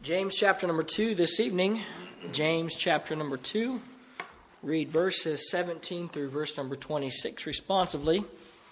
James chapter number 2 this evening. James chapter number 2. Read verses 17 through verse number 26 responsively.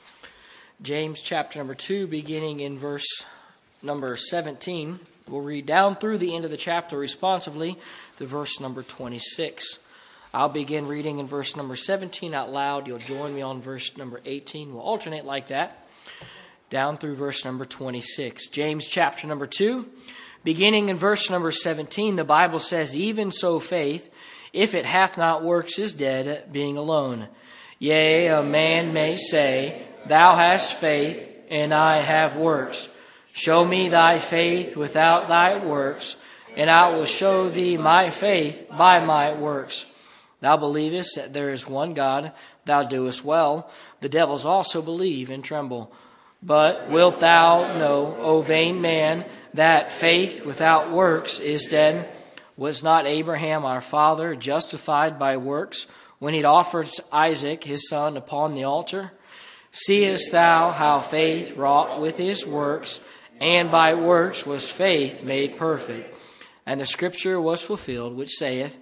James chapter number 2 beginning in verse number 17. We'll read down through the end of the chapter responsively to verse number 26. I'll begin reading in verse number 17 out loud. You'll join me on verse number 18. We'll alternate like that down through verse number 26. James chapter number 2. Beginning in verse number 17, the Bible says, "Even so faith, if it hath not works, is dead, being alone. Yea, a man may say, Thou hast faith, and I have works. Show me thy faith without thy works, and I will show thee my faith by my works. Thou believest that there is one God, thou doest well. The devils also believe and tremble. But wilt thou know, O vain man, that faith without works is dead? Was not Abraham our father justified by works when he offered Isaac his son upon the altar? Seest thou how faith wrought with his works, and by works was faith made perfect? And the scripture was fulfilled, which saith,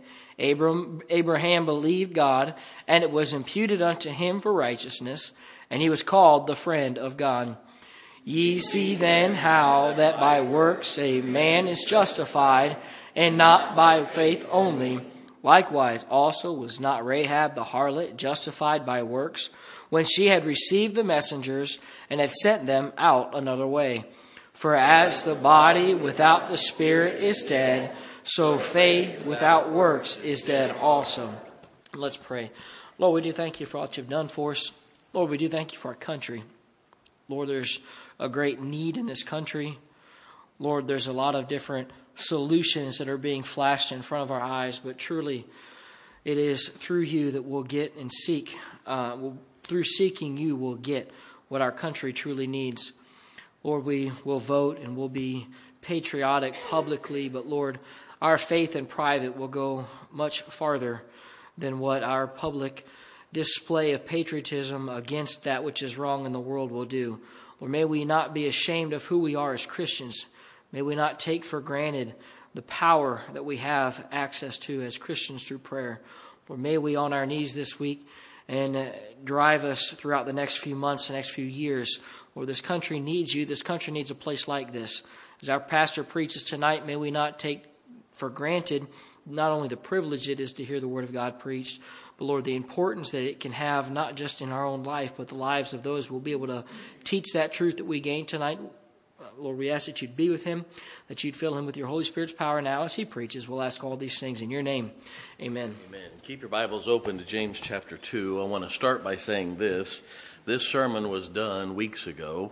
Abraham believed God, and it was imputed unto him for righteousness, and he was called the friend of God. Ye see then how that by works a man is justified, and not by faith only. Likewise also was not Rahab the harlot justified by works, when she had received the messengers, and had sent them out another way? For as the body without the spirit is dead, so faith without works is dead also." Let's pray. Lord, we do thank you for all that you've done for us. Lord, we do thank you for our country. Lord, there's a great need in this country. Lord, there's a lot of different solutions that are being flashed in front of our eyes, but truly it is through you that we'll get and seek. Through seeking you, we'll get what our country truly needs. Lord, we will vote and we'll be patriotic publicly, but Lord, our faith in private will go much farther than what our public display of patriotism against that which is wrong in the world will do. Lord, may we not be ashamed of who we are as Christians. May we not take for granted the power that we have access to as Christians through prayer. Lord, may we on our knees this week and drive us throughout the next few months, the next few years. Lord, this country needs you. This country needs a place like this. As our pastor preaches tonight, may we not take for granted not only the privilege it is to hear the Word of God preached, but Lord, the importance that it can have not just in our own life, but the lives of those who will be able to teach that truth that we gain tonight. Lord, we ask that you'd be with him, that you'd fill him with your Holy Spirit's power now as he preaches. We'll ask all these things in your name. Amen. Amen. Keep your Bibles open to James chapter 2. I want to start by saying this. This sermon was done weeks ago.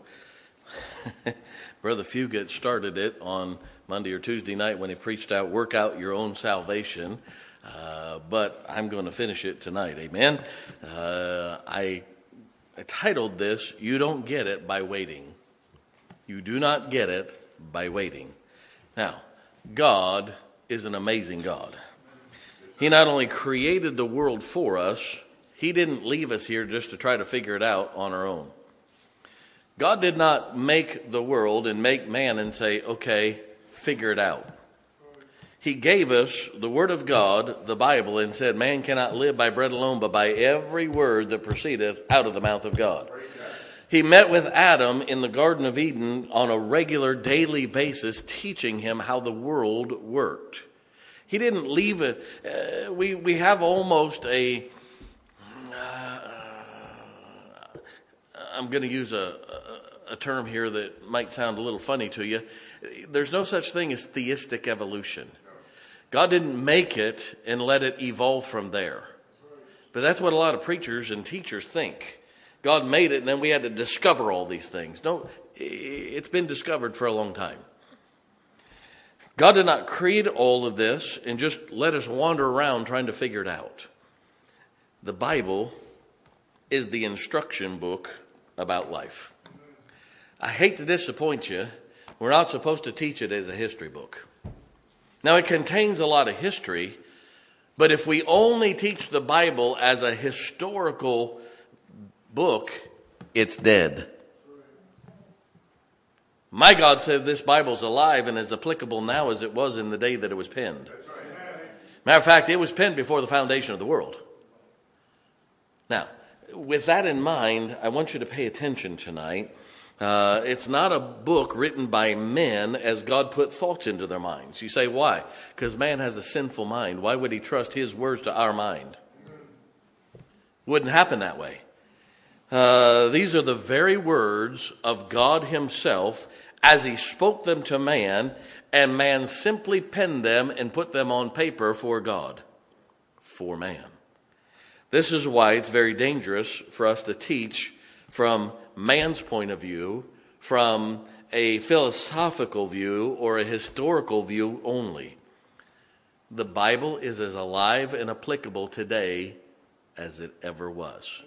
Brother Fugate started it on Monday or Tuesday night when he preached out, "Work out your own salvation." But I'm going to finish it tonight. Amen. I titled this, "You Don't Get It by Waiting." You do not get it by waiting. Now, God is an amazing God. He not only created the world for us, he didn't leave us here just to try to figure it out on our own. God did not make the world and make man and say, okay, figure it out. He gave us the Word of God, the Bible, and said, man cannot live by bread alone, but by every word that proceedeth out of the mouth of God. He met with Adam in the Garden of Eden on a regular daily basis, teaching him how the world worked. He didn't leave it. We have almost a, I'm going to use a term here that might sound a little funny to you. There's no such thing as theistic evolution. God didn't make it and let it evolve from there. But that's what a lot of preachers and teachers think. God made it and then we had to discover all these things. No, it's been discovered for a long time. God did not create all of this and just let us wander around trying to figure it out. The Bible is the instruction book about life. I hate to disappoint you. We're not supposed to teach it as a history book. Now, it contains a lot of history, but if we only teach the Bible as a historical book, it's dead. My God said this Bible's alive and as applicable now as it was in the day that it was penned. Matter of fact, it was penned before the foundation of the world. Now, with that in mind, I want you to pay attention tonight. It's not a book written by men as God put thoughts into their minds. You say, why? Because man has a sinful mind. Why would he trust his words to our mind? Wouldn't happen that way. These are the very words of God himself as he spoke them to man, and man simply penned them and put them on paper for God, for man. This is why it's very dangerous for us to teach from man's point of view, from a philosophical view or a historical view only. The Bible is as alive and applicable today as it ever was.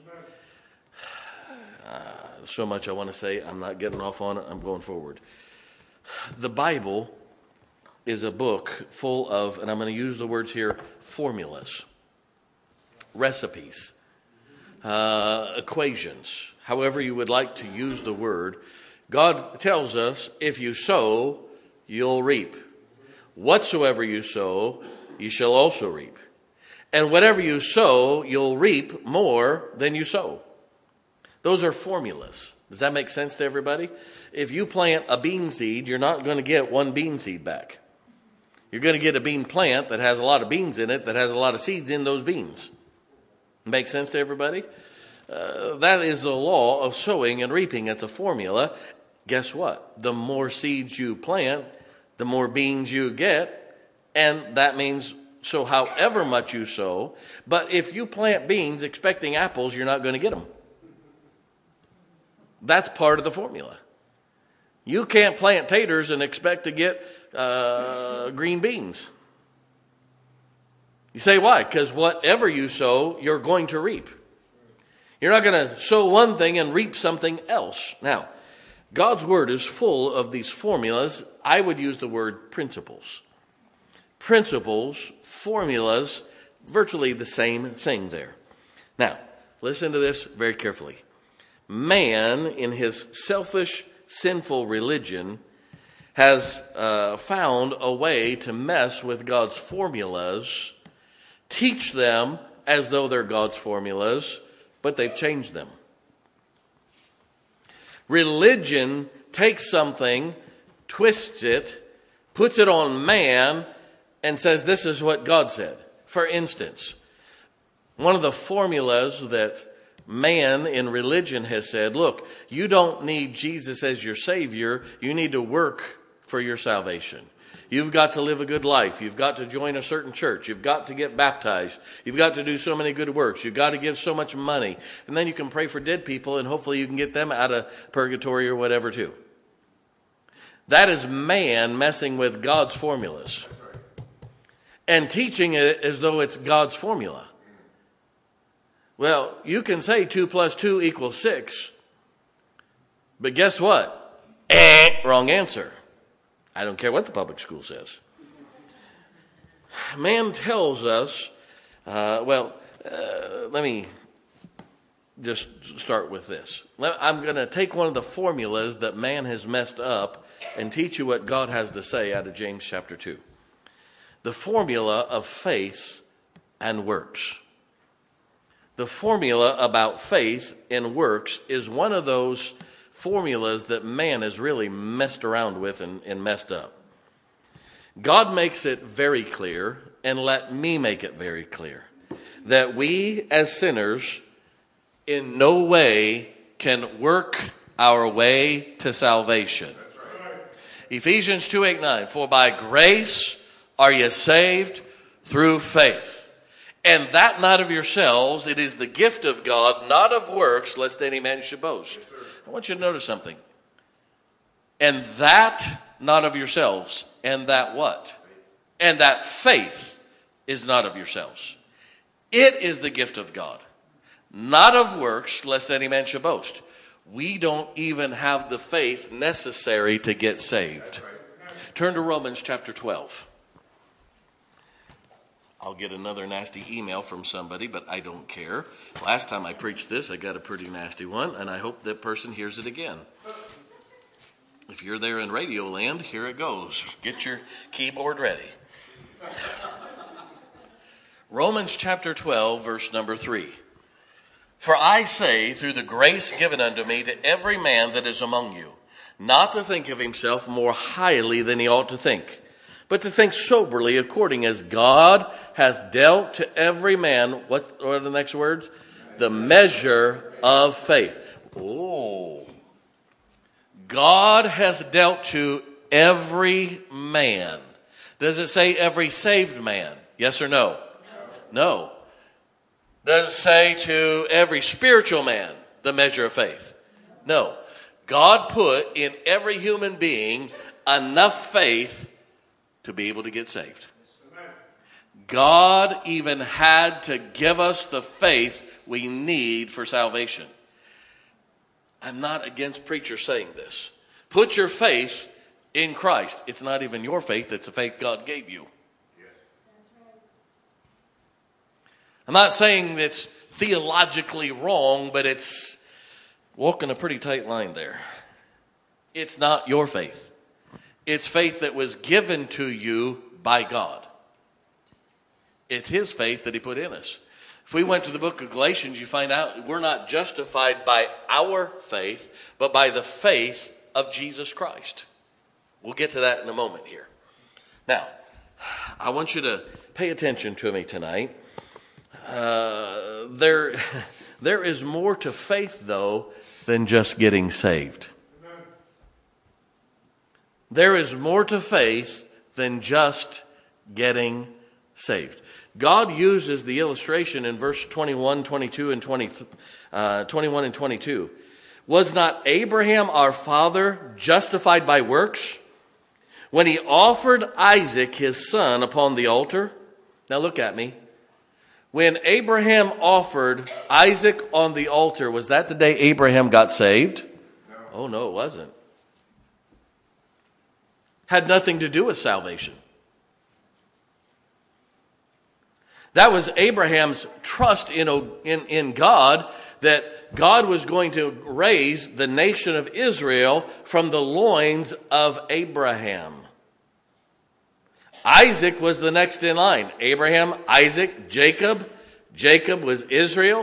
So much I want to say. I'm not getting off on it. I'm going forward. The Bible is a book full of, and I'm going to use the words here, formulas, recipes, equations, however you would like to use the word. God tells us, if you sow, you'll reap. Whatsoever you sow, you shall also reap. And whatever you sow, you'll reap more than you sow. Those are formulas. Does that make sense to everybody? If you plant a bean seed, you're not going to get one bean seed back. You're going to get a bean plant that has a lot of beans in it, that has a lot of seeds in those beans. Make sense to everybody? That is the law of sowing and reaping. It's a formula. Guess what? The more seeds you plant, the more beans you get. And that means, so however much you sow, but if you plant beans expecting apples, you're not going to get them. That's part of the formula. You can't plant taters and expect to get green beans. You say, why? Because whatever you sow, you're going to reap. You're not going to sow one thing and reap something else. Now, God's word is full of these formulas. I would use the word principles. Principles, formulas, virtually the same thing there. Now, listen to this very carefully. Man, in his selfish, sinful religion, has found a way to mess with God's formulas, teach them as though they're God's formulas, but they've changed them. Religion takes something, twists it, puts it on man, and says this is what God said. For instance, one of the formulas that man in religion has said, look, you don't need Jesus as your Savior. You need to work for your salvation. You've got to live a good life. You've got to join a certain church. You've got to get baptized. You've got to do so many good works. You've got to give so much money. And then you can pray for dead people and hopefully you can get them out of purgatory or whatever too. That is man messing with God's formulas and teaching it as though it's God's formula. Well, you can say 2 + 2 = 6. But guess what? Wrong answer. I don't care what the public school says. Man tells us, let me just start with this. I'm going to take one of the formulas that man has messed up and teach you what God has to say out of James chapter 2. The formula of faith and works. The formula about faith and works is one of those formulas that man has really messed around with and messed up. God makes it very clear, and let me make it very clear, that we as sinners in no way can work our way to salvation. Ephesians 2:8-9, for by grace are you saved through faith. And that not of yourselves, it is the gift of God, not of works, lest any man should boast. I want you to notice something. And that not of yourselves, and that what? And that faith is not of yourselves. It is the gift of God, not of works, lest any man should boast. We don't even have the faith necessary to get saved. Turn to Romans chapter 12. I'll get another nasty email from somebody, but I don't care. Last time I preached this, I got a pretty nasty one, and I hope that person hears it again. If you're there in radio land, here it goes. Get your keyboard ready. Romans chapter 12, verse number 3. For I say, through the grace given unto me, to every man that is among you, not to think of himself more highly than he ought to think, but to think soberly, according as God hath dealt to every man, what are the next words? The measure of faith. Oh. God hath dealt to every man. Does it say every saved man? Yes or no? No. Does it say to every spiritual man the measure of faith? No. God put in every human being enough faith to be able to get saved. God even had to give us the faith we need for salvation. I'm not against preachers saying this. Put your faith in Christ. It's not even your faith, it's the faith God gave you. I'm not saying it's theologically wrong, but it's walking a pretty tight line there. It's not your faith. It's faith that was given to you by God. It's his faith that he put in us. If we went to the book of Galatians, you find out we're not justified by our faith, but by the faith of Jesus Christ. We'll get to that in a moment here. Now, I want you to pay attention to me tonight. There is more to faith, though, than just getting saved. There is more to faith than just getting saved. God uses the illustration in verse 21, 22, and 21 and 22. Was not Abraham our father justified by works when he offered Isaac his son upon the altar? Now look at me. When Abraham offered Isaac on the altar, was that the day Abraham got saved? No. Oh, no, it wasn't. Had nothing to do with salvation. That was Abraham's trust in God, that God was going to raise the nation of Israel from the loins of Abraham. Isaac was the next in line. Abraham, Isaac, Jacob. Jacob was Israel.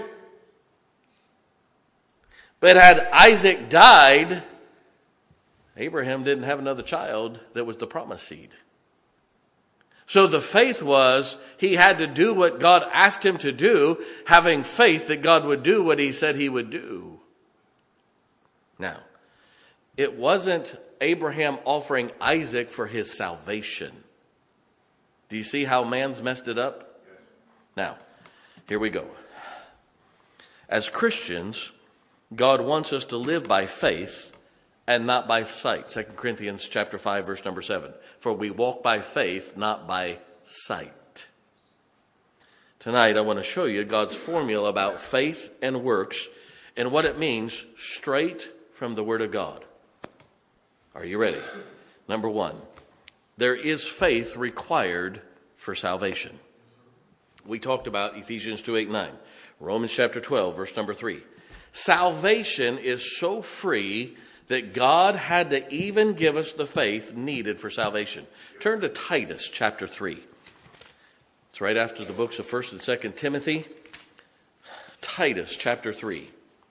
But had Isaac died, Abraham didn't have another child that was the promised seed. So the faith was he had to do what God asked him to do, having faith that God would do what he said he would do. Now, it wasn't Abraham offering Isaac for his salvation. Do you see how man's messed it up? Yes. Now, here we go. As Christians, God wants us to live by faith and not by sight. 2 Corinthians chapter 5, verse number 7. For we walk by faith, not by sight. Tonight, I want to show you God's formula about faith and works and what it means straight from the Word of God. Are you ready? Number one. There is faith required for salvation. We talked about Ephesians 2, 8, 9. Romans chapter 12, verse number 3. Salvation is so free that God had to even give us the faith needed for salvation. Turn to Titus chapter 3. It's right after the books of 1st and 2nd Timothy. Titus chapter 3.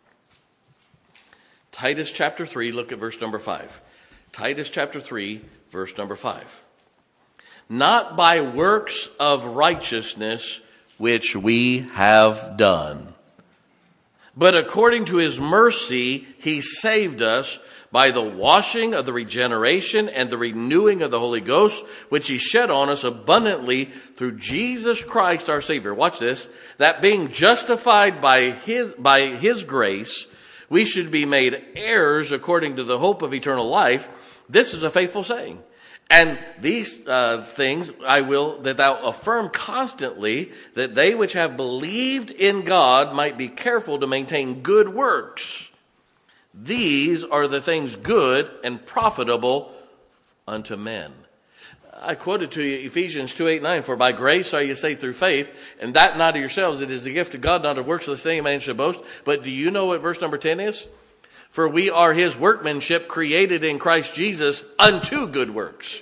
Titus chapter 3, look at verse number 5. Titus chapter 3, verse number 5. Not by works of righteousness which we have done, but according to his mercy he saved us by the washing of the regeneration and the renewing of the Holy Ghost, which he shed on us abundantly through Jesus Christ our Savior. Watch this. That being justified by his grace, we should be made heirs according to the hope of eternal life. This is a faithful saying. And these things I will that thou affirm constantly, that they which have believed in God might be careful to maintain good works. These are the things good and profitable unto men. I quoted to you Ephesians 2, 8, 9. For by grace are you saved through faith, and that not of yourselves. It is the gift of God, not of works, lest any man should boast. But do you know what verse number 10 is? For we are his workmanship, created in Christ Jesus unto good works.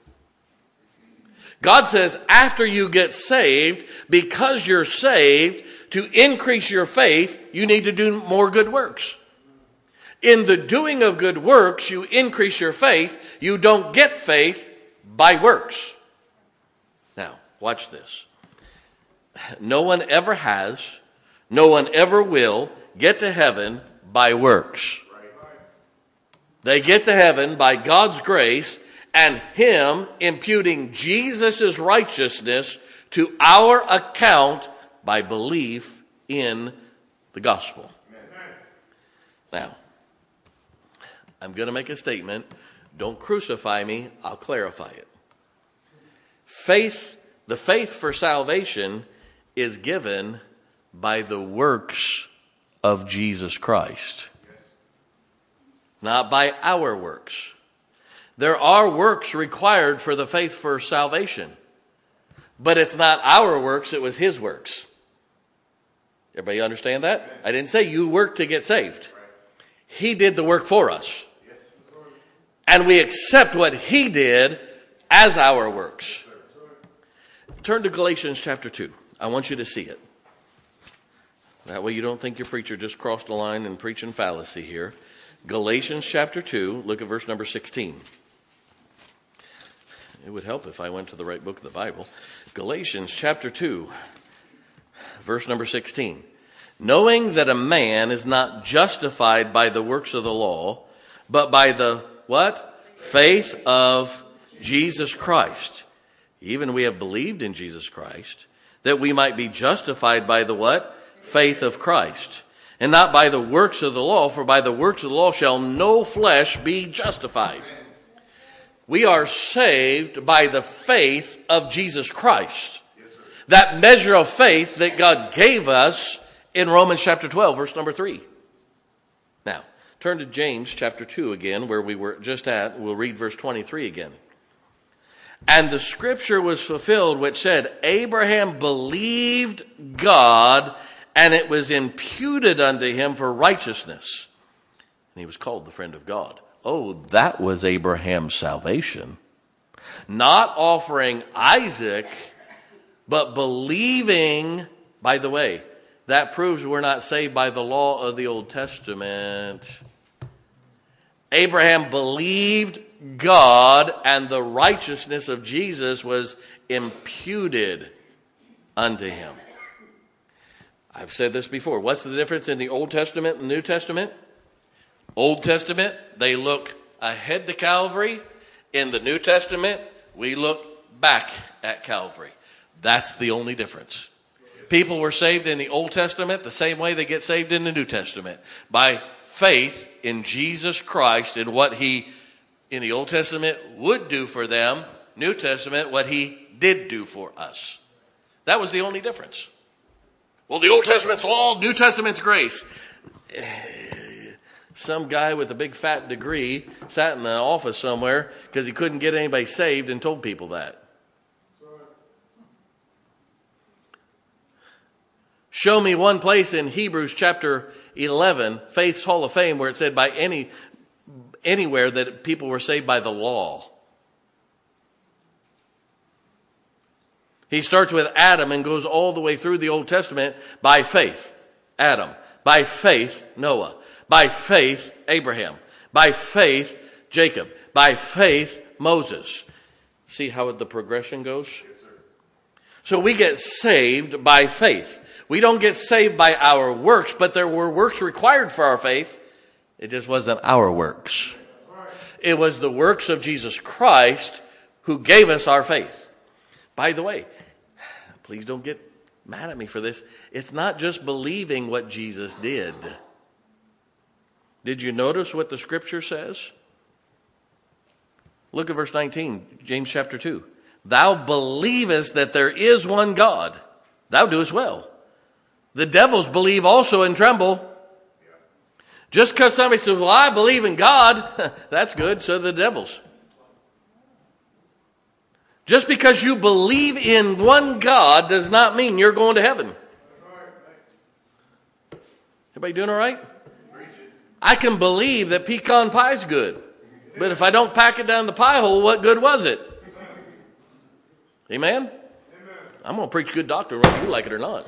God says after you get saved, because you're saved, to increase your faith, you need to do more good works. In the doing of good works, you increase your faith. You don't get faith by works. Now, watch this. No one ever has, no one ever will get to heaven by works. They get to heaven by God's grace and him imputing Jesus' righteousness to our account by belief in the gospel. Now, I'm going to make a statement. Don't crucify me. I'll clarify it. The faith for salvation is given by the works of Jesus Christ, not by our works. There are works required for the faith for salvation, but it's not our works, it was his works. Everybody understand that? I didn't say you work to get saved. He did the work for us. And we accept what he did as our works. Turn to Galatians chapter 2. I want you to see it. That way you don't think your preacher just crossed the line and preaching fallacy here. Galatians chapter 2, look at verse number 16. It would help if I went to the right book of the Bible. Galatians chapter 2, verse number 16. Knowing that a man is not justified by the works of the law, but by the what? Faith of Jesus Christ. Even we have believed in Jesus Christ, that we might be justified by the what? Faith of Christ. And not by the works of the law, for by the works of the law shall no flesh be justified. We are saved by the faith of Jesus Christ. That measure of faith that God gave us in Romans chapter 12, verse number 3. Now, turn to James chapter 2 again, where we were just at. We'll read verse 23 again. And the scripture was fulfilled, which said, Abraham believed God, and it was imputed unto him for righteousness. And he was called the friend of God. Oh, that was Abraham's salvation. Not offering Isaac, but believing. By the way, that proves we're not saved by the law of the Old Testament. Abraham believed God, and the righteousness of Jesus was imputed unto him. I've said this before. What's the difference in the Old Testament and the New Testament? Old Testament, they look ahead to Calvary. In the New Testament, we look back at Calvary. That's the only difference. People were saved in the Old Testament the same way they get saved in the New Testament. By faith in Jesus Christ and what he, in the Old Testament, would do for them. New Testament, what he did do for us. That was the only difference. Well, the Old Testament's law, New Testament's grace. Some guy with a big fat degree sat in an office somewhere because he couldn't get anybody saved and told people that. Show me one place in Hebrews chapter 11, Faith's Hall of Fame, where it said by anywhere that people were saved by the law. He starts with Adam and goes all the way through the Old Testament by faith, Adam. By faith, Noah. By faith, Abraham. By faith, Jacob. By faith, Moses. See how the progression goes? Yes, sir. So we get saved by faith. We don't get saved by our works, but there were works required for our faith. It just wasn't our works. It was the works of Jesus Christ who gave us our faith. By the way, please don't get mad at me for this. It's not just believing what Jesus did. Did you notice what the scripture says? Look at verse 19, James chapter 2. Thou believest that there is one God. Thou doest well. The devils believe also and tremble. Just because somebody says, well, I believe in God, that's good, so do the devils. Just because you believe in one God does not mean you're going to heaven. Everybody doing all right? I can believe that pecan pie's good. But if I don't pack it down the pie hole, what good was it? Amen? I'm going to preach good doctrine whether you like it or not.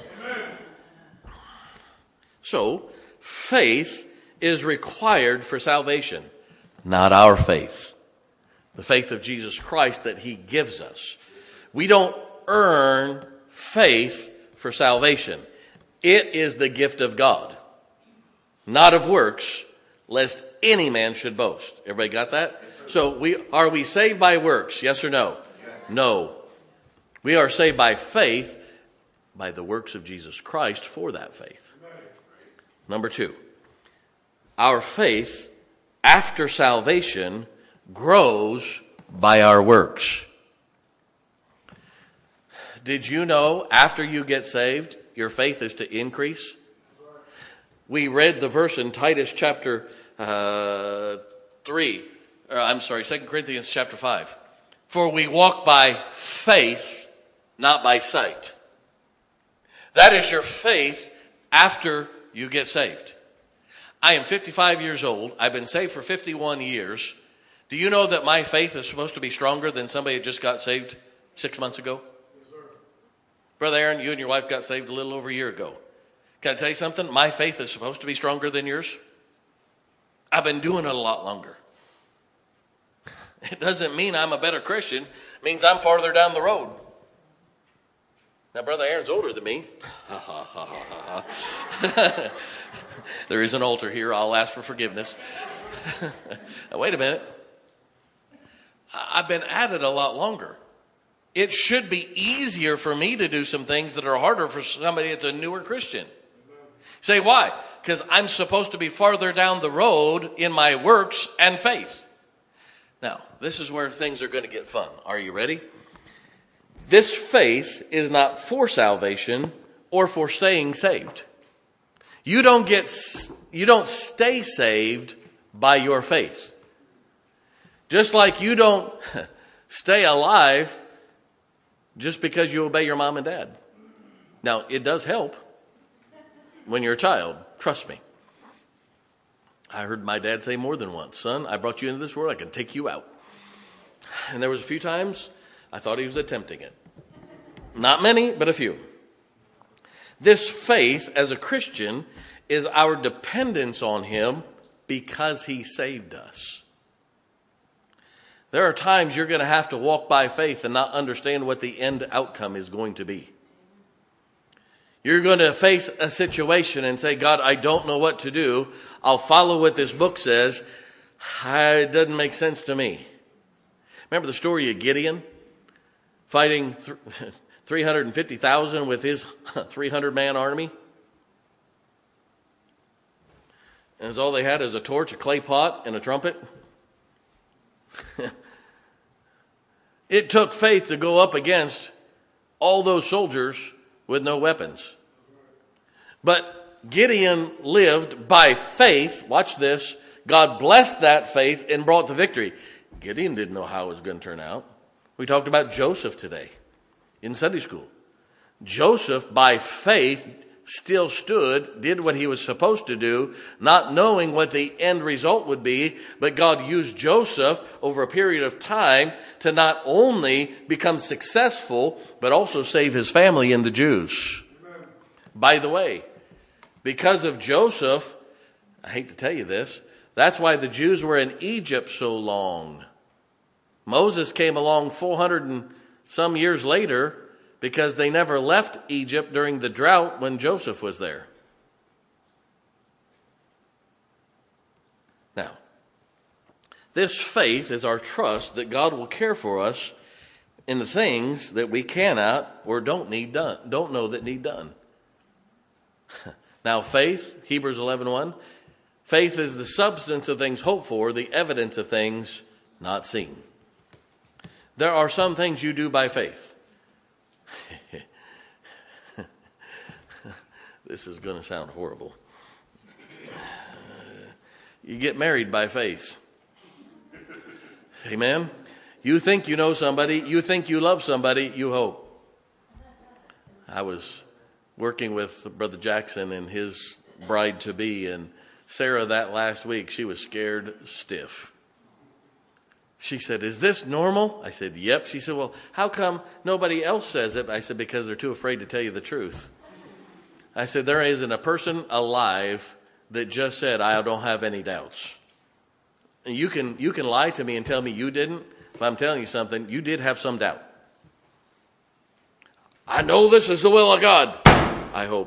So, faith is required for salvation. Not our faith. The faith of Jesus Christ that he gives us. We don't earn faith for salvation. It is the gift of God. Not of works, lest any man should boast. Everybody got that? So are we saved by works? Yes or no? Yes. No. We are saved by faith, by the works of Jesus Christ for that faith. Number 2, our faith after salvation grows by our works. Did you know after you get saved, your faith is to increase? We read the verse in Titus chapter 2 Corinthians chapter 5. For we walk by faith, not by sight. That is your faith after you get saved. I am 55 years old. I've been saved for 51 years. Do you know that my faith is supposed to be stronger than somebody that just got saved 6 months ago? Yes, sir. Brother Aaron, you and your wife got saved a little over a year ago. Can I tell you something? My faith is supposed to be stronger than yours. I've been doing it a lot longer. It doesn't mean I'm a better Christian. It means I'm farther down the road. Now, Brother Aaron's older than me. There is an altar here. I'll ask for forgiveness. Now, wait a minute. I've been at it a lot longer. It should be easier for me to do some things that are harder for somebody that's a newer Christian. Say, why? Because I'm supposed to be farther down the road in my works and faith. Now, this is where things are going to get fun. Are you ready? This faith is not for salvation or for staying saved. You don't stay saved by your faith. Just like you don't stay alive just because you obey your mom and dad. Now, it does help when you're a child. Trust me. I heard my dad say more than once, son, I brought you into this world, I can take you out. And there was a few times I thought he was attempting it. Not many, but a few. This faith as a Christian is our dependence on him because he saved us. There are times you're going to have to walk by faith and not understand what the end outcome is going to be. You're going to face a situation and say, God, I don't know what to do. I'll follow what this book says. It doesn't make sense to me. Remember the story of Gideon fighting 350,000 with his 300-man army? And all they had is a torch, a clay pot, and a trumpet. It took faith to go up against all those soldiers with no weapons. But Gideon lived by faith. Watch this. God blessed that faith and brought the victory. Gideon didn't know how it was going to turn out. We talked about Joseph today in Sunday school. Joseph, by faith, still stood, did what he was supposed to do, not knowing what the end result would be, but God used Joseph over a period of time to not only become successful, but also save his family and the Jews. Amen. By the way, because of Joseph, I hate to tell you this, that's why the Jews were in Egypt so long. Moses came along 400 and some years later because they never left Egypt during the drought when Joseph was there. Now, this faith is our trust that God will care for us in the things that we cannot or don't know that need done. Now, faith, Hebrews 11:1, faith is the substance of things hoped for, the evidence of things not seen. There are some things you do by faith. This is going to sound horrible. You get married by faith. Amen? You think you know somebody. You think you love somebody. You hope. I was working with Brother Jackson and his bride-to-be, and Sarah that last week, she was scared stiff. She said, "Is this normal?" I said, "Yep." She said, "Well, how come nobody else says it?" I said, "Because they're too afraid to tell you the truth." I said, "There isn't a person alive that just said, 'I don't have any doubts.' And you can lie to me and tell me you didn't, but I'm telling you something, you did have some doubt. I know this is the will of God. I hope.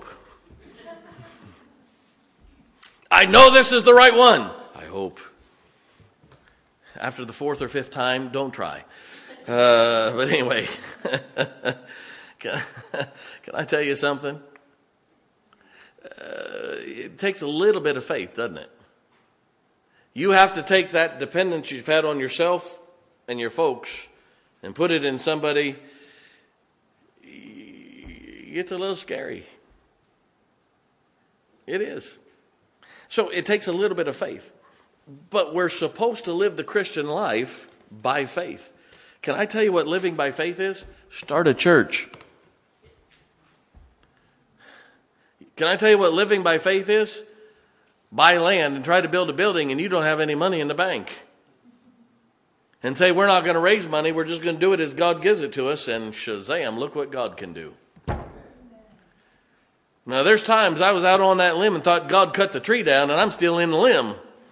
I know this is the right one. I hope." After the fourth or fifth time, don't try. But anyway, can I tell you something? It takes a little bit of faith, doesn't it? You have to take that dependence you've had on yourself and your folks and put it in somebody. It's a little scary. It is. So it takes a little bit of faith. But we're supposed to live the Christian life by faith. Can I tell you what living by faith is? Start a church. Can I tell you what living by faith is? Buy land and try to build a building and you don't have any money in the bank. And say, we're not going to raise money, we're just going to do it as God gives it to us, and shazam, look what God can do. Now, there's times I was out on that limb and thought God cut the tree down, and I'm still in the limb.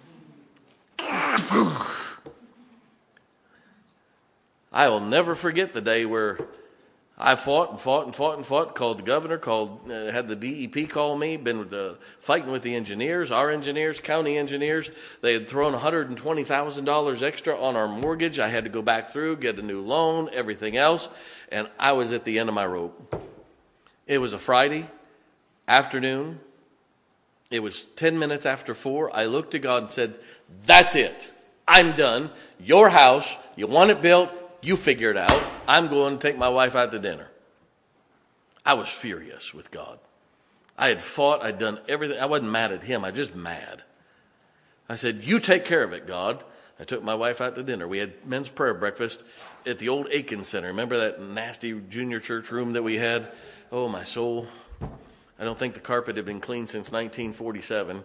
I will never forget the day where I fought, called the governor, had the DEP call me, been fighting with the engineers, our engineers, county engineers. They had thrown $120,000 extra on our mortgage. I had to go back through, get a new loan, everything else, and I was at the end of my rope. It was a Friday afternoon. It was 10 minutes after 4. I looked to God and said, "That's it. I'm done. Your house, you want it built, you figure it out. I'm going to take my wife out to dinner." I was furious with God. I had fought. I'd done everything. I wasn't mad at him. I was just mad. I said, "You take care of it, God." I took my wife out to dinner. We had men's prayer breakfast at the old Aiken Center. Remember that nasty junior church room that we had? Oh, my soul. I don't think the carpet had been cleaned since 1947.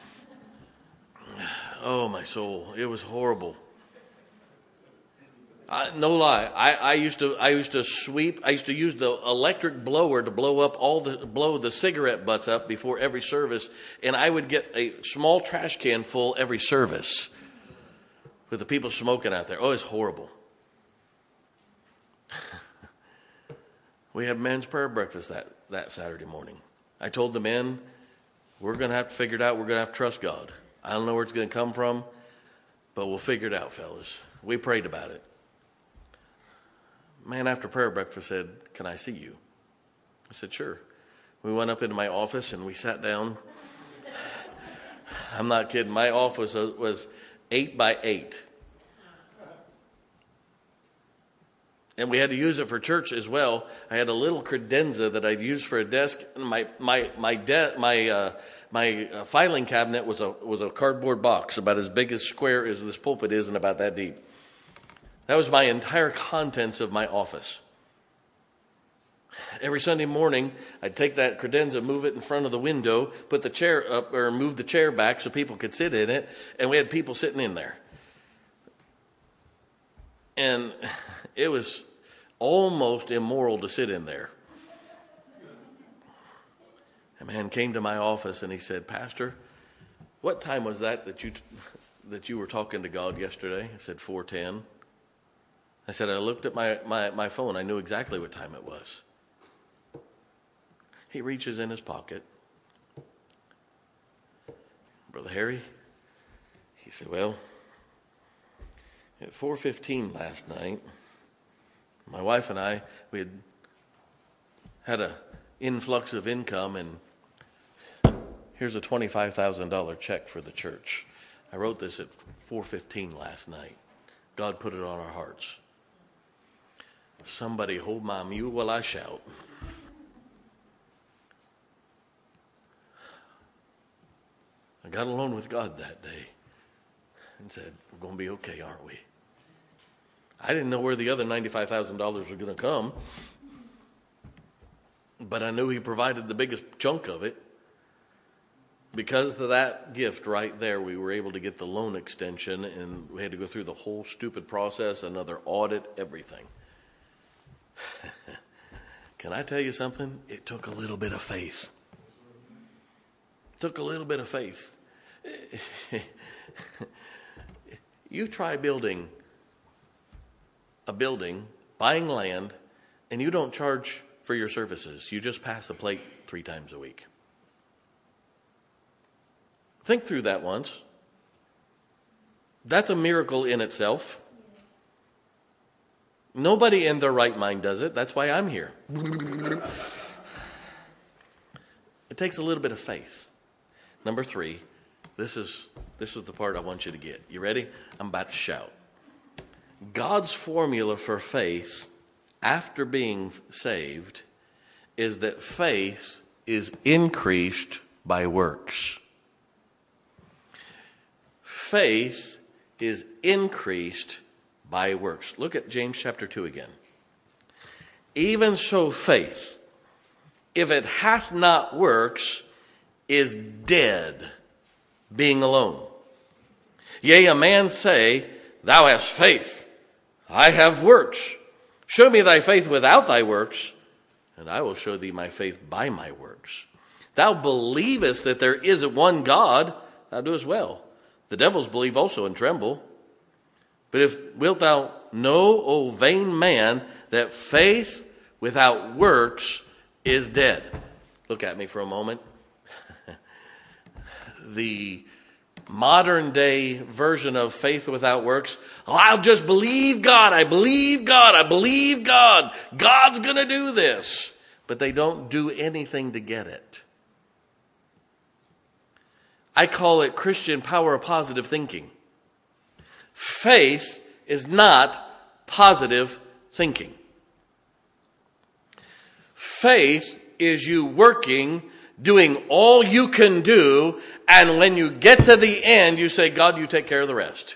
Oh, my soul. It was horrible. No lie. I used to sweep. I used to use the electric blower to blow the cigarette butts up before every service, and I would get a small trash can full every service with the people smoking out there. Oh, it's horrible. We had men's prayer breakfast that Saturday morning. I told the men, we're going to have to figure it out. We're going to have to trust God. I don't know where it's going to come from, but we'll figure it out, fellas. We prayed about it. Man after prayer breakfast said, "Can I see you?" I said, "Sure." We went up into my office and we sat down. I'm not kidding. My office was 8 by 8. And we had to use it for church as well. I had a little credenza that I'd use for a desk. My filing cabinet was a cardboard box about as big as square as this pulpit is and about that deep. That was my entire contents of my office. Every Sunday morning, I'd take that credenza, move it in front of the window, put the chair up, or move the chair back so people could sit in it, and we had people sitting in there. And it was almost immoral to sit in there. A man came to my office and he said, "Pastor, what time was that you were talking to God yesterday?" I said, 4:10. I said, I looked at my phone. I knew exactly what time it was. He reaches in his pocket. "Brother Harry," he said, "well, at 4:15 last night, my wife and I, we had an influx of income, and here's a $25,000 check for the church. I wrote this at 4:15 last night. God put it on our hearts. Somebody hold my mule while I shout." I got alone with God that day and said, "We're going to be okay, aren't we?" I didn't know where the other $95,000 were going to come, but I knew he provided the biggest chunk of it. Because of that gift right there, we were able to get the loan extension, and we had to go through the whole stupid process, another audit, everything. Can I tell you something? It took a little bit of faith. You try building a building, buying land, and you don't charge for your services. You just pass a plate 3 times a week. Think through that once. That's a miracle in itself. Nobody in their right mind does it. That's why I'm here. It takes a little bit of faith. Number 3, this is the part I want you to get. You ready? I'm about to shout. God's formula for faith after being saved is that faith is increased by works. Faith is increased by works. Look at James chapter 2 again. Even so faith, if it hath not works, is dead, being alone. Yea, a man say, Thou hast faith, I have works. Show me thy faith without thy works, and I will show thee my faith by my works. Thou believest that there is one God, thou doest well. The devils believe also and tremble. But if wilt thou know, O vain man, that faith without works is dead. Look at me for a moment. The modern day version of faith without works, I'll just believe God. I believe God. I believe God. God's going to do this. But they don't do anything to get it. I call it Christian power of positive thinking. Faith is not positive thinking. Faith is you working, doing all you can do, and when you get to the end, you say, God, you take care of the rest.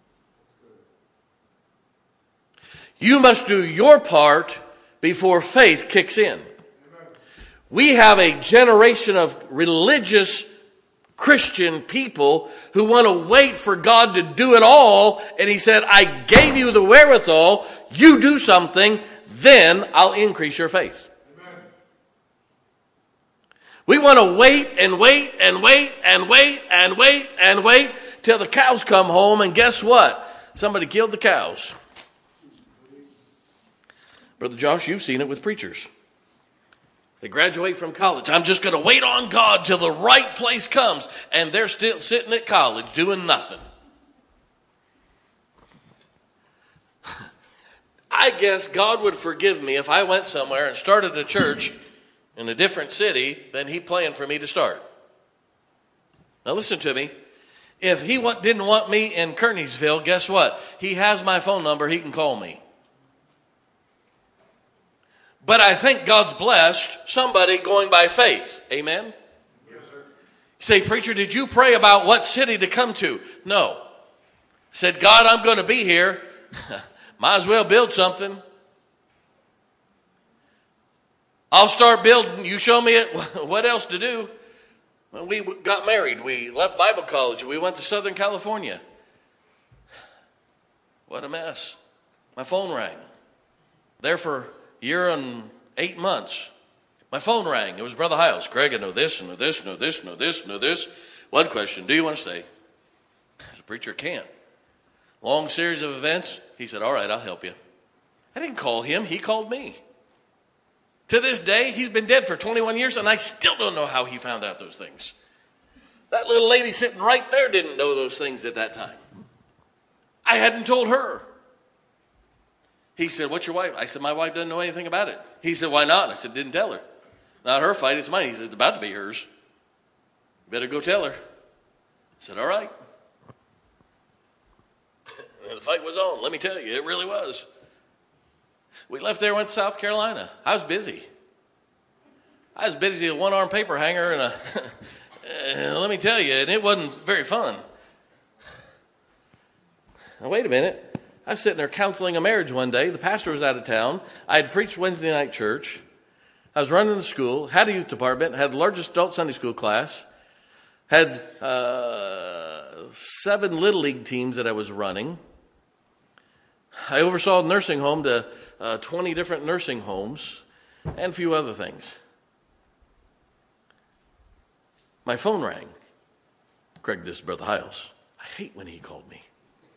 You must do your part before faith kicks in. We have a generation of religious Christian people who want to wait for God to do it all. And he said, I gave you the wherewithal. You do something, then I'll increase your faith. Amen. We want to wait and wait and wait and wait and wait and wait till the cows come home. And guess what? Somebody killed the cows. Brother Josh, you've seen it with preachers. They graduate from college. I'm just going to wait on God till the right place comes. And they're still sitting at college doing nothing. I guess God would forgive me if I went somewhere and started a church in a different city than he planned for me to start. Now listen to me. If he didn't want me in Kearneysville, guess what? He has my phone number. He can call me. But I think God's blessed somebody going by faith. Amen? Yes, sir. You say, preacher, did you pray about what city to come to? No. I said, God, I'm going to be here. Might as well build something. I'll start building. You show me what else to do. When we got married, we left Bible college. We went to Southern California. What a mess. My phone rang. There for year and 8 months. My phone rang. It was Brother Hiles. Craig, I know this, know this, know this, know this, know this. One question, do you want to stay? I said, preacher, can't. Long series of events. He said, all right, I'll help you. I didn't call him. He called me. To this day, he's been dead for 21 years, and I still don't know how he found out those things. That little lady sitting right there didn't know those things at that time. I hadn't told her. He said, what's your wife? I said, my wife doesn't know anything about it. He said, why not? I said, didn't tell her. Not her fight, it's mine. He said, it's about to be hers. You better go tell her. I said, all right. And the fight was on. Let me tell you, it really was. We left there, went to South Carolina. I was busy. I was busy with a one-arm paper hanger and and let me tell you, and it wasn't very fun. Now, wait a minute. I was sitting there counseling a marriage one day. The pastor was out of town. I had preached Wednesday night church. I was running the school, had a youth department, had the largest adult Sunday school class, Had 7 Little League teams that I was running. I oversaw a nursing home to 20 different nursing homes and a few other things. My phone rang. Craig, this is Brother Hiles. I hate when he called me.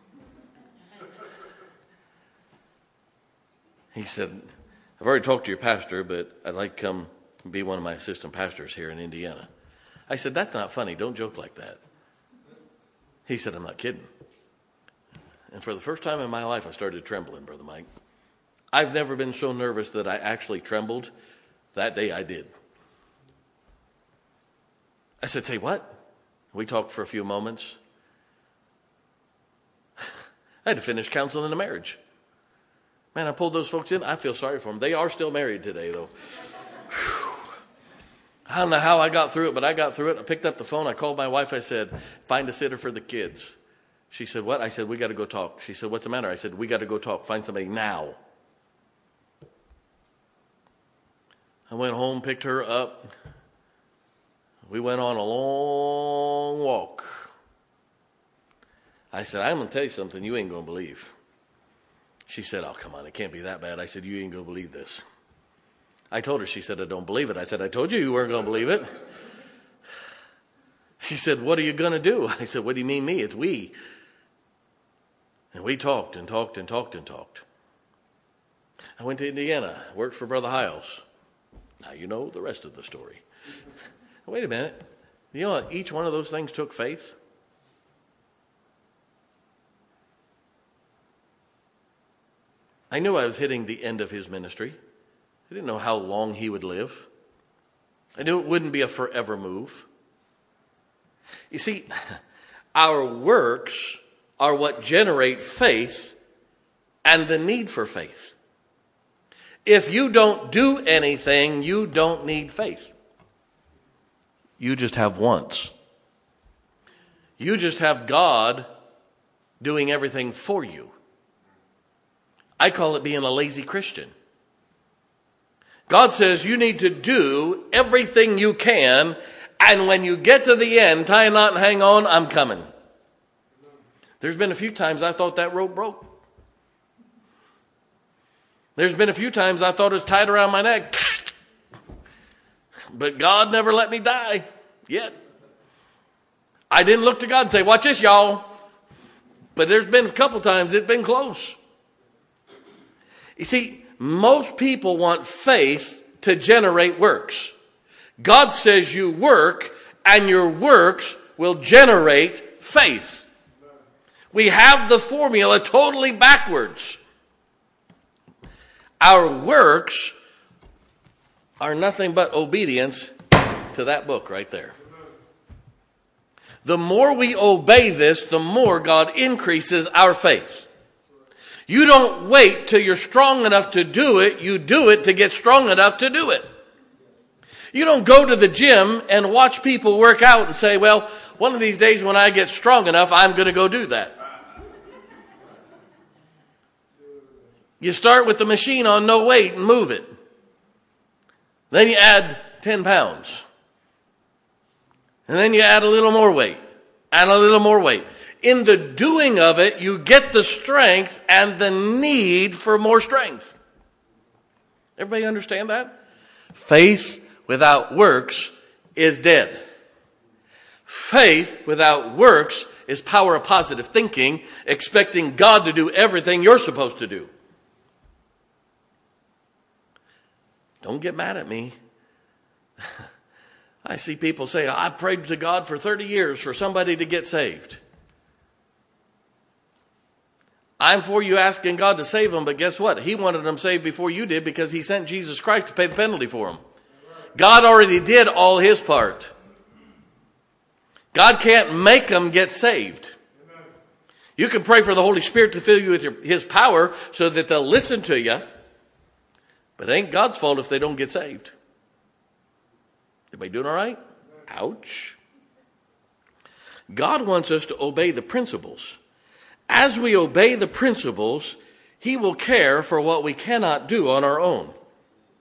He said, I've already talked to your pastor, but I'd like to come be one of my assistant pastors here in Indiana. I said, that's not funny. Don't joke like that. He said, I'm not kidding. And for the first time in my life, I started trembling, Brother Mike. I've never been so nervous that I actually trembled. That day I did. I said, say what? We talked for a few moments. I had to finish counseling a marriage. Man, I pulled those folks in. I feel sorry for them. They are still married today, though. Whew. I don't know how I got through it, but I got through it. I picked up the phone. I called my wife. I said, find a sitter for the kids. She said, what? I said, we got to go talk. She said, what's the matter? I said, we got to go talk. Find somebody now. I went home, picked her up. We went on a long walk. I said, I'm going to tell you something you ain't going to believe. She said, oh, come on, it can't be that bad. I said, you ain't going to believe this. I told her, she said, I don't believe it. I said, I told you weren't going to believe it. She said, what are you going to do? I said, what do you mean me? It's we. And we talked and talked and talked and talked. I went to Indiana, worked for Brother Hiles. Now you know the rest of the story. Wait a minute. You know what? Each one of those things took faith. I knew I was hitting the end of his ministry. I didn't know how long he would live. I knew it wouldn't be a forever move. You see, our works are what generate faith and the need for faith. If you don't do anything, you don't need faith. You just have wants. You just have God doing everything for you. I call it being a lazy Christian. God says you need to do everything you can, and when you get to the end, tie a knot and hang on, I'm coming. There's been a few times I thought that rope broke. There's been a few times I thought it was tied around my neck. But God never let me die yet. I didn't look to God and say, watch this, y'all. But there's been a couple times it's been close. You see, most people want faith to generate works. God says you work, and your works will generate faith. We have the formula totally backwards. Our works are nothing but obedience to that book right there. The more we obey this, the more God increases our faith. You don't wait till you're strong enough to do it. You do it to get strong enough to do it. You don't go to the gym and watch people work out and say, well, one of these days when I get strong enough, I'm going to go do that. You start with the machine on no weight and move it. Then you add 10 pounds. And then you add a little more weight. And a little more weight. In the doing of it, you get the strength and the need for more strength. Everybody understand that? Faith without works is dead. Faith without works is power of positive thinking, expecting God to do everything you're supposed to do. Don't get mad at me. I see people say, I prayed to God for 30 years for somebody to get saved. I'm for you asking God to save them, but guess what? He wanted them saved before you did because he sent Jesus Christ to pay the penalty for them. God already did all his part. God can't make them get saved. You can pray for the Holy Spirit to fill you with his power so that they'll listen to you, but it ain't God's fault if they don't get saved. Everybody doing all right? Ouch. God wants us to obey the principles. As we obey the principles, he will care for what we cannot do on our own.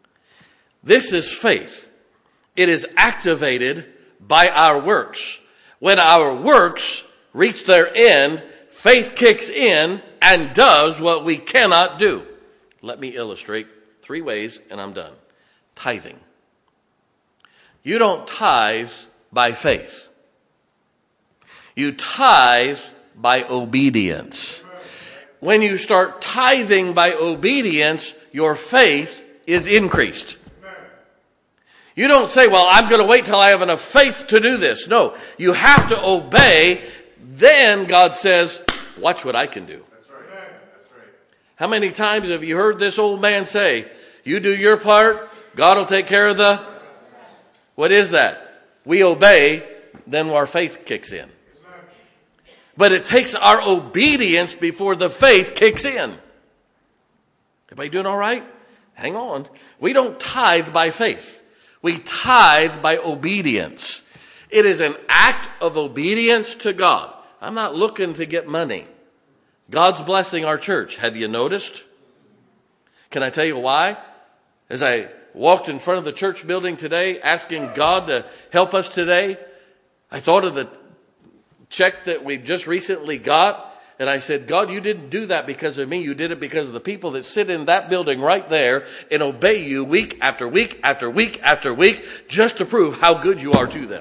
This is faith. It is activated by our works. When our works reach their end, faith kicks in and does what we cannot do. Let me illustrate 3 ways and I'm done. Tithing. You don't tithe by faith. You tithe by obedience. When you start tithing by obedience, your faith is increased. You don't say, well, I'm going to wait till I have enough faith to do this. No, you have to obey. Then God says, watch what I can do. That's right. That's right. How many times have you heard this old man say, you do your part, God will take care of the... What is that? We obey, then our faith kicks in. But it takes our obedience before the faith kicks in. Everybody doing all right? Hang on. We don't tithe by faith. We tithe by obedience. It is an act of obedience to God. I'm not looking to get money. God's blessing our church. Have you noticed? Can I tell you why? As I walked in front of the church building today, asking God to help us today, I thought of the check that we just recently got. And I said, God, you didn't do that because of me. You did it because of the people that sit in that building right there and obey you week after week after week after week just to prove how good you are to them.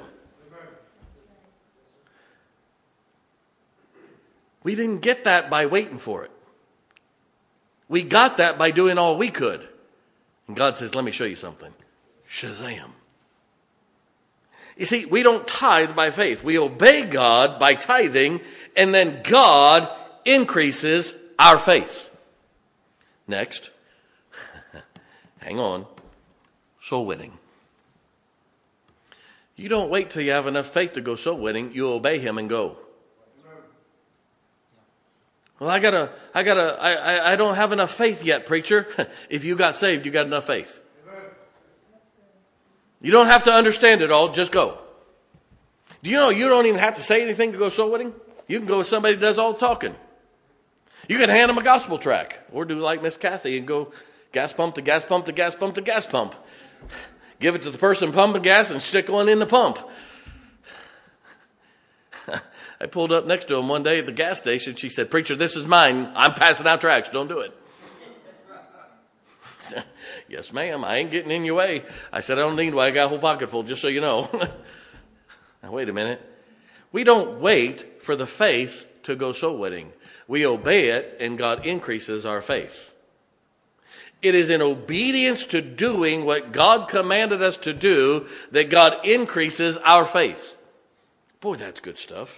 We didn't get that by waiting for it. We got that by doing all we could. And God says, let me show you something. Shazam. You see, we don't tithe by faith. We obey God by tithing, and then God increases our faith. Next, hang on, soul winning. You don't wait till you have enough faith to go soul winning. You obey him and go. Well, I don't have enough faith yet, preacher. If you got saved, you got enough faith. You don't have to understand it all. Just go. Do you know you don't even have to say anything to go soul winning? You can go with somebody who does all the talking. You can hand them a gospel track. Or do like Miss Kathy and go gas pump to gas pump to gas pump to gas pump. Give it to the person pumping gas and stick one in the pump. I pulled up next to him one day at the gas station. She said, preacher, this is mine. I'm passing out tracts. Don't do it. Yes, ma'am. I ain't getting in your way. I said, I don't need one. I got a whole pocket full, just so you know. Now, wait a minute. We don't wait for the faith to go soul winning. We obey it, and God increases our faith. It is in obedience to doing what God commanded us to do that God increases our faith. Boy, that's good stuff.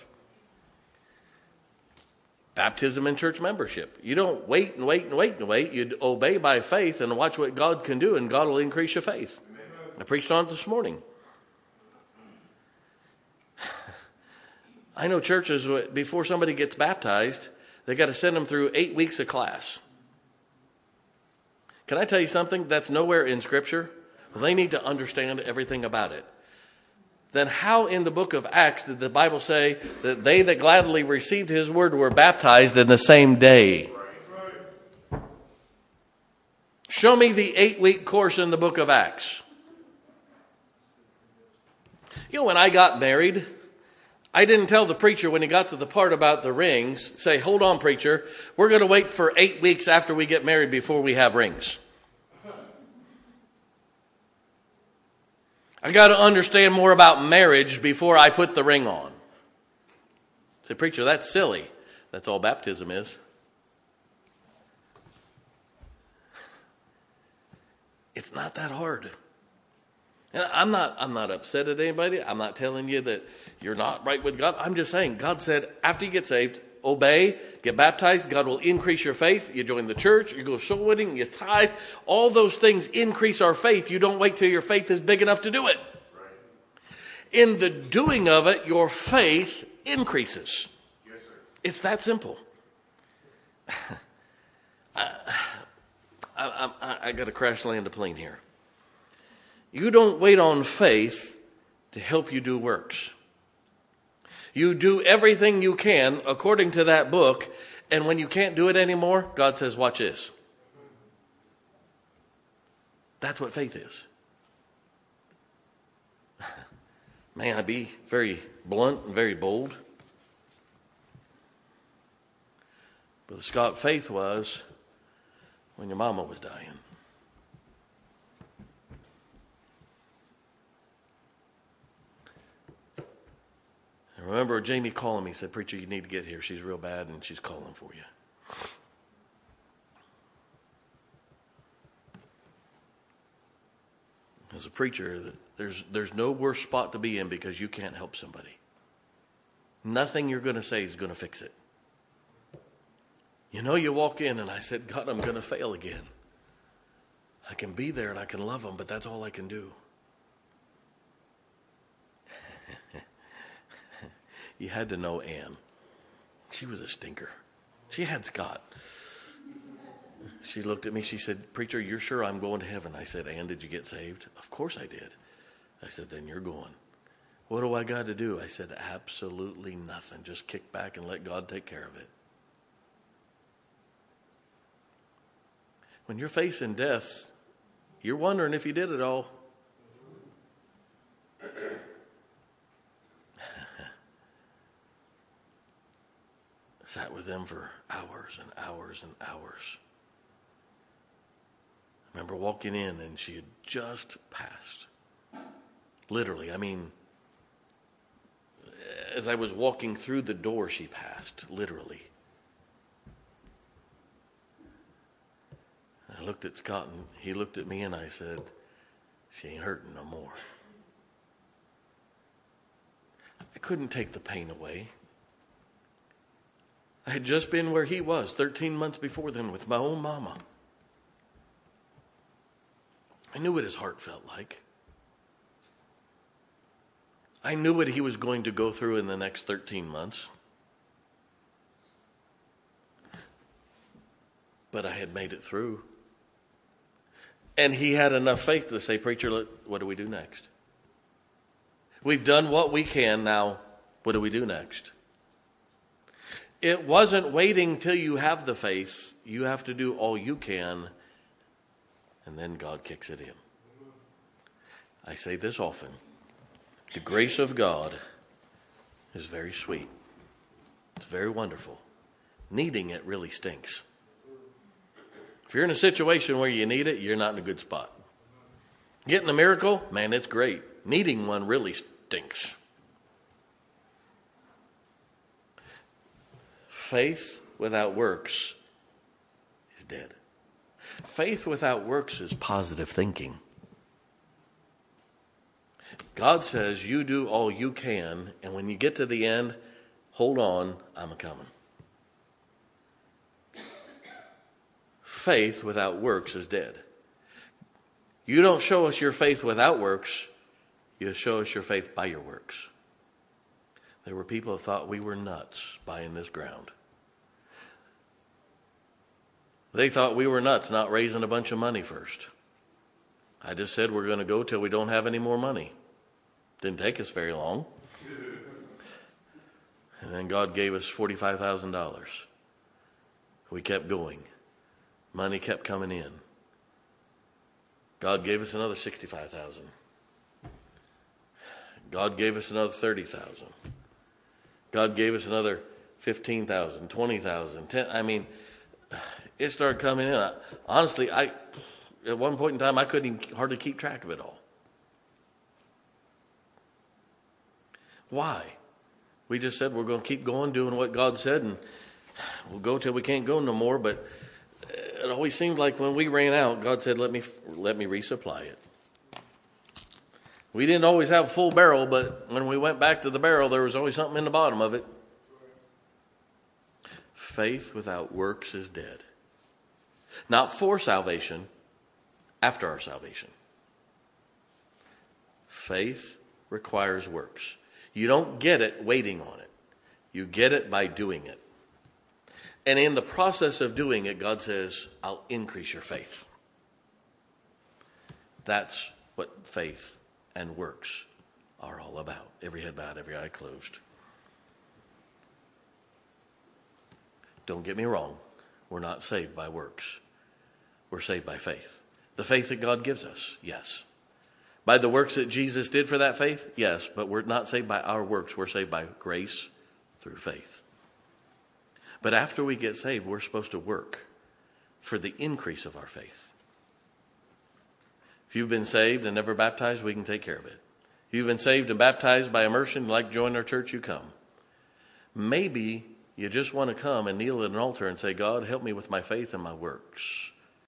Baptism and church membership. You don't wait and wait and wait and wait. You obey by faith and watch what God can do, and God will increase your faith. Amen. I preached on it this morning. I know churches, before somebody gets baptized, they got to send them through 8 weeks of class. Can I tell you something? That's nowhere in Scripture. Well, they need to understand everything about it. Then how in the book of Acts did the Bible say that they that gladly received his word were baptized in the same day? Show me the 8-week course in the book of Acts. You know, when I got married, I didn't tell the preacher when he got to the part about the rings, say, hold on, preacher, we're going to wait for 8 weeks after we get married before we have rings. I got to understand more about marriage before I put the ring on. Say, preacher, that's silly. That's all baptism is. It's not that hard. And I'm not upset at anybody. I'm not telling you that you're not right with God. I'm just saying, God said, after you get saved, obey, get baptized, God will increase your faith. You join the church, you go soul winning, you tithe. All those things increase our faith. You don't wait till your faith is big enough to do it. Right. In the doing of it, your faith increases. Yes, sir. It's that simple. I got to crash land a plane here. You don't wait on faith to help you do works. You do everything you can according to that book, and when you can't do it anymore, God says, watch this. That's what faith is. May I be very blunt and very bold? Brother Scott, faith was when your mama was dying. I remember Jamie calling me, said, "Preacher, you need to get here. She's real bad and she's calling for you." As a preacher, there's no worse spot to be in because you can't help somebody. Nothing you're going to say is going to fix it. You know, you walk in and I said, "God, I'm going to fail again. I can be there and I can love them, but that's all I can do." You had to know Ann. She was a stinker. She had Scott. She looked at me. She said, "Preacher, you're sure I'm going to heaven?" I said, "Ann, did you get saved?" "Of course I did." I said, "Then you're going." "What do I got to do?" I said, "Absolutely nothing. Just kick back and let God take care of it." When you're facing death, you're wondering if you did it all. Sat with them for hours and hours and hours. I remember walking in and she had just passed. Literally, I mean, as I was walking through the door, she passed, literally. I looked at Scott and he looked at me and I said, "She ain't hurting no more." I couldn't take the pain away. I had just been where he was 13 months before then with my own mama. I knew what his heart felt like. I knew what he was going to go through in the next 13 months. But I had made it through. And he had enough faith to say, "Preacher, what do we do next? We've done what we can now. What do we do next?" It wasn't waiting till you have the faith. You have to do all you can, and then God kicks it in. I say this often. The grace of God is very sweet. It's very wonderful. Needing it really stinks. If you're in a situation where you need it, you're not in a good spot. Getting a miracle, man, it's great. Needing one really stinks. Faith without works is dead. Faith without works is positive thinking. God says you do all you can, and when you get to the end, hold on, I'm a-coming. Faith without works is dead. You don't show us your faith without works, you show us your faith by your works. There were people who thought we were nuts buying this ground. They thought we were nuts not raising a bunch of money first. I just said we're going to go till we don't have any more money. Didn't take us very long. And then God gave us $45,000. We kept going. Money kept coming in. God gave us another $65,000. God gave us another $30,000. God gave us another $15,000, $20,000, $10,000. I mean, it started coming in. Honestly, at one point in time, I couldn't even hardly keep track of it all. Why? We just said we're going to keep going, doing what God said, and we'll go till we can't go no more. But it always seemed like when we ran out, God said, let me resupply it. We didn't always have a full barrel, but when we went back to the barrel, there was always something in the bottom of it. Faith without works is dead. Not for salvation, after our salvation. Faith requires works. You don't get it waiting on it. You get it by doing it. And in the process of doing it, God says, I'll increase your faith. That's what faith and works are all about. Every head bowed, every eye closed. Don't get me wrong. We're not saved by works. We're saved by faith. The faith that God gives us, yes. By the works that Jesus did for that faith? Yes, but we're not saved by our works. We're saved by grace through faith. But after we get saved, we're supposed to work for the increase of our faith. If you've been saved and never baptized, we can take care of it. If you've been saved and baptized by immersion, like join our church, you come. Maybe you just want to come and kneel at an altar and say, God, help me with my faith and my works.